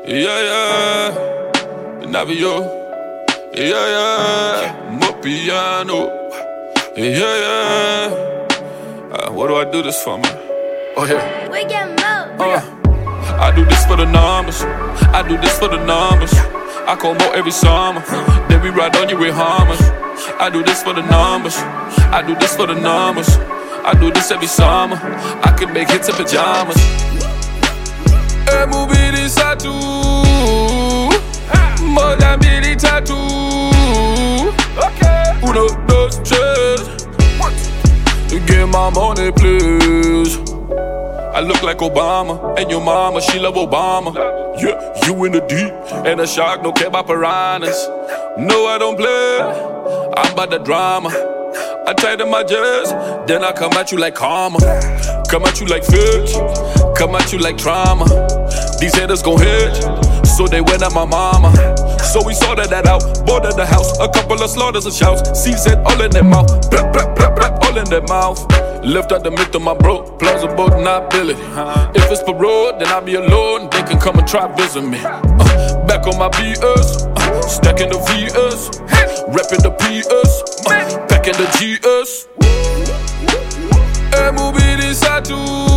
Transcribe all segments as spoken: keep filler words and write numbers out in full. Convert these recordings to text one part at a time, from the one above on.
Yeah, yeah, Navio. Yeah, yeah, my piano. Yeah, yeah. Uh, what do I do this for, man? Oh, yeah. We get more. Uh, I do this for the numbers. I do this for the numbers. I call more every summer. Then we ride on you with Hummers. I do this for the numbers. I do this for the numbers. I do this every summer. I could make hits in pajamas. E mubiri satu, moja mbili tatu. Uno, dos, tres. Get my money, please. I look like Obama, and your mama, she love Obama. Yeah, you in the deep, and the shark don't care about piranhas. No, I don't play, I'm about the drama. I tighten my jazz, then I come at you like karma. Come at you like fish, come at you like trauma. These haters gon' hit, so they went at my mama. So we sorted that out, boarded the house. A couple of slaughters and shouts, season all in their mouth, blah, blah, blah, blah, all in their mouth. Lift out the myth of my bro, plausible deniability. If it's parole, then I'll be alone. They can come and try visit me. Uh, back on my B S, uh, stacking the V S, repping the P S, uh, packing the G S. E mubiri satu,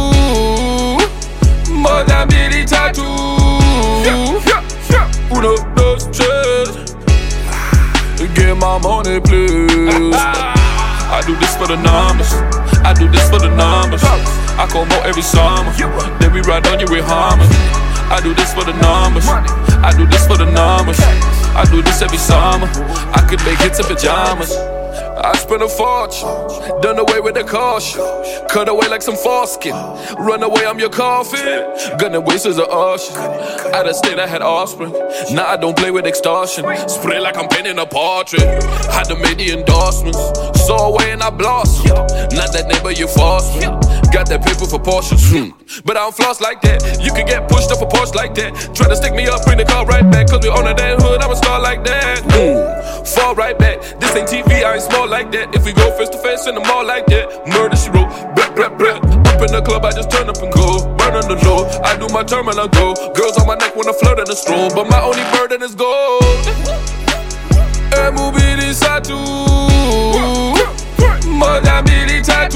moja mbili tatu. Uno, dos, tres. Get my money, please. I do this for the numbers. I do this for the numbers. I call more every summer. Then we ride on you with Hummers. I do this for the numbers. I do this for the numbers. I do this every summer. I could make hits in pajamas. I spent a fortune, done away with the caution. Cut away like some foreskin. Run away, I'm your coffin. Gunning waste as an ocean. Out of state, I had offspring. Now I don't play with extortion. Spray like I'm painting a portrait. Had to make the endorsements. Saw away and I blossomed. Not that neighbor you forced me. Got that paper for portions. Hmm. But I don't floss like that. You can get pushed up a Porsche like that. Try to stick me up, bring the car right back. Cause we own that hood, I'm a star like that. Hmm. Fall right back. This ain't T V, I ain't small like that. If we go face to face in the mall like that. Murder, she wrote, blah, blah, blah. Up in the club, I just turn up and go. Burn on the low, I do my terminal go. Girls on my neck when I flirt in the stroll. But my only burden is gold. E mubiri satu, moja mbili tatu.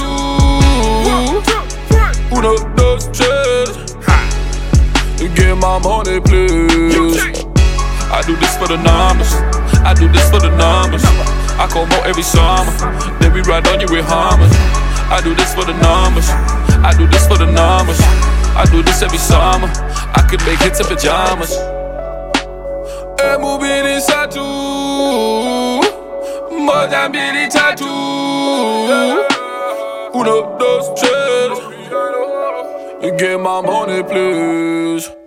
Uno, dos, tres. Get my money, please. I do this for the numbers. I do this for the numbers. I call more every summer. Then we ride on you with Hummers. I do this for the numbers. I do this for the numbers. I do this every summer. I could make hits in pajamas. E mubiri satu, moja mbili tatu. Uno, dos, tres. Get my money, please.